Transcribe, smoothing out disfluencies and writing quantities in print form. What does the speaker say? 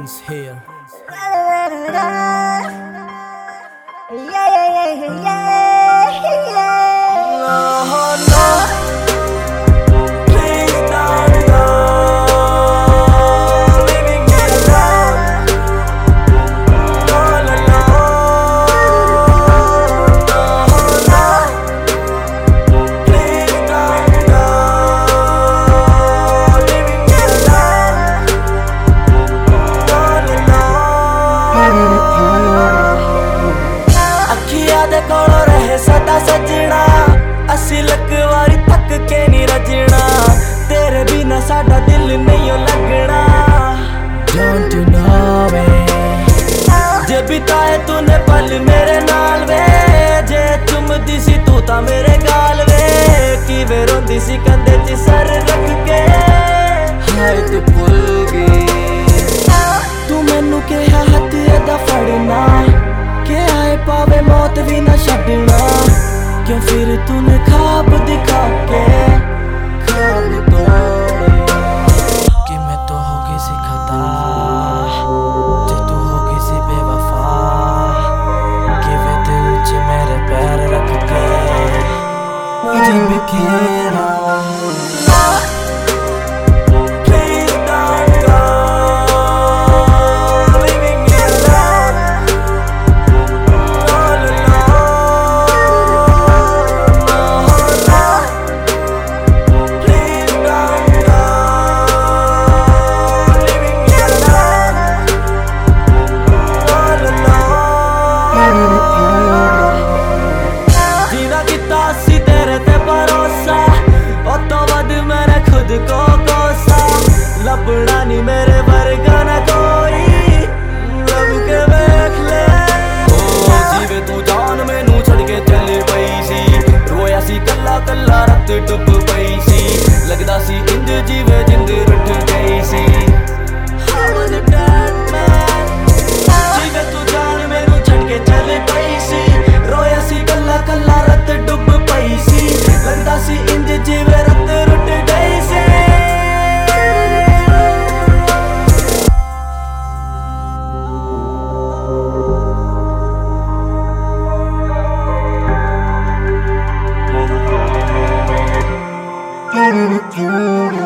Prince here. अखियां दे कोल रहे सदा सजना, असी लकवारी थक के नहीं रजना, तेरे बिना साडा दिल नहीं लगना। Don't you know it? जे बिताए तूने पल मेरे नाल वे, जे चुमदी सी तू ता मेरे गाल वे, किवें रोंदी सी कंधे च सर रख के, हाय तू भुल गई। तू मैनू कहा हथ एदा फड़ना, के आए पावे मौत भी ना छड़ना, क्यों फिर तूने ख्वाब दिखा के ख्वाब तोड़े। कि मैं तो हो किसी खता, जे तू हो किसी बेवफा, कि वे दिल च मेरे पैर रख के मुझे बिखेरा। जीना किता सी तेरे ते भरोसा, ओ तो वध मैंने खुद को कोसा, लभना नी मेरे वर्गा ना कोई, लब के देख ले। ओ जीवे तू जान मैनू छड़ के चली पई सी, रोया सी कल्ला कल्ला रत डुब पई सी, लगदा सी इंज जीवे जिंद रुठ गई सी। I was a bad man, जीवे तू जान मैनू छड़ के चली पई सी, रोया सी कल्ला कल्ला रत डुब पई सी, लगदा सी इंज जीवे रत रुठ गई सी। Do